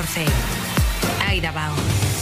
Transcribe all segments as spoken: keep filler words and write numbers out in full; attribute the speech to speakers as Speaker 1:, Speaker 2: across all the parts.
Speaker 1: catorce. Aida Bao.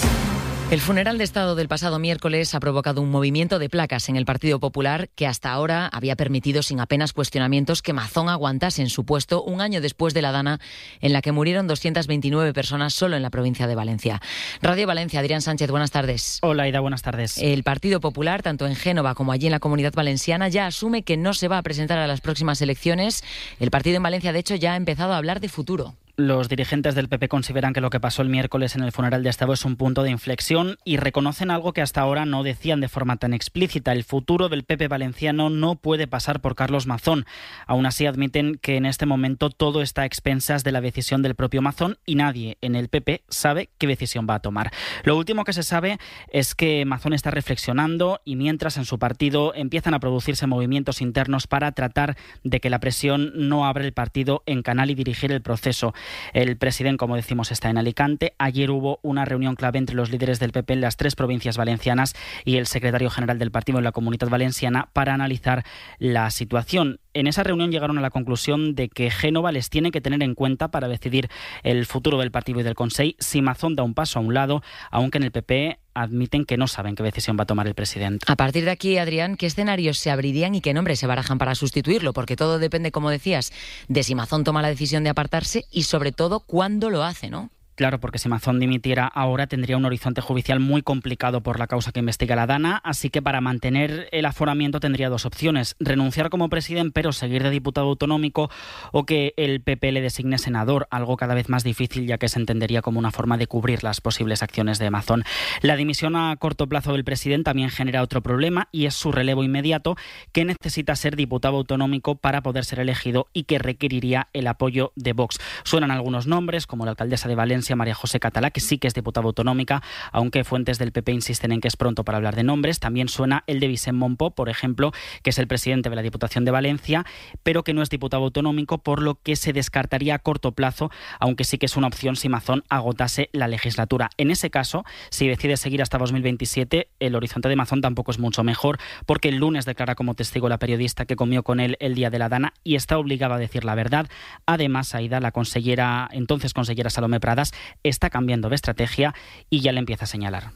Speaker 2: El funeral de Estado del pasado miércoles ha provocado un movimiento de placas en el Partido Popular que hasta ahora había permitido sin apenas cuestionamientos que Mazón aguantase en su puesto un año después de la dana en la que murieron doscientas veintinueve personas solo en la provincia de Valencia. Radio Valencia, Adrián Sánchez, buenas tardes.
Speaker 3: Hola, Aida, buenas tardes.
Speaker 2: El Partido Popular, tanto en Génova como allí en la Comunidad Valenciana, ya asume que no se va a presentar a las próximas elecciones. El partido en Valencia, de hecho, ya ha empezado a hablar de futuro.
Speaker 3: Los dirigentes del P P consideran que lo que pasó el miércoles en el funeral de Estado es un punto de inflexión y reconocen algo que hasta ahora no decían de forma tan explícita. El futuro del P P valenciano no puede pasar por Carlos Mazón. Aún así admiten que en este momento todo está a expensas de la decisión del propio Mazón y nadie en el P P sabe qué decisión va a tomar. Lo último que se sabe es que Mazón está reflexionando y mientras en su partido empiezan a producirse movimientos internos para tratar de que la presión no abra el partido en canal y dirigir el proceso. El presidente, como decimos, está en Alicante. Ayer hubo una reunión clave entre los líderes del P P en las tres provincias valencianas y el secretario general del partido en la Comunidad Valenciana para analizar la situación. En esa reunión llegaron a la conclusión de que Génova les tiene que tener en cuenta para decidir el futuro del partido y del Consell si Mazón da un paso a un lado, aunque en el P P admiten que no saben qué decisión va a tomar el presidente.
Speaker 2: A partir de aquí, Adrián, ¿qué escenarios se abrirían y qué nombres se barajan para sustituirlo? Porque todo depende, como decías, de si Mazón toma la decisión de apartarse y, sobre todo, cuándo lo hace, ¿no?
Speaker 3: Claro, porque si Mazón dimitiera ahora tendría un horizonte judicial muy complicado por la causa que investiga la Dana, así que para mantener el aforamiento tendría dos opciones: renunciar como presidente pero seguir de diputado autonómico, o que el P P le designe senador, algo cada vez más difícil ya que se entendería como una forma de cubrir las posibles acciones de Mazón. La dimisión a corto plazo del presidente también genera otro problema y es su relevo inmediato, que necesita ser diputado autonómico para poder ser elegido y que requeriría el apoyo de Vox. Suenan algunos nombres como la alcaldesa de Valencia, María José Catalá, que sí que es diputada autonómica, aunque fuentes del P P insisten en que es pronto para hablar de nombres. También suena el de Vicent Monpó, por ejemplo, que es el presidente de la Diputación de Valencia, pero que no es diputado autonómico, por lo que se descartaría a corto plazo, aunque sí que es una opción si Mazón agotase la legislatura. En ese caso, si decide seguir hasta dos mil veintisiete, el horizonte de Mazón tampoco es mucho mejor, porque el lunes declara como testigo la periodista que comió con él el día de la Dana y está obligado a decir la verdad. Además, Aida, la consellera, entonces consellera Salomé Pradas, está cambiando de estrategia y ya le empieza a señalar.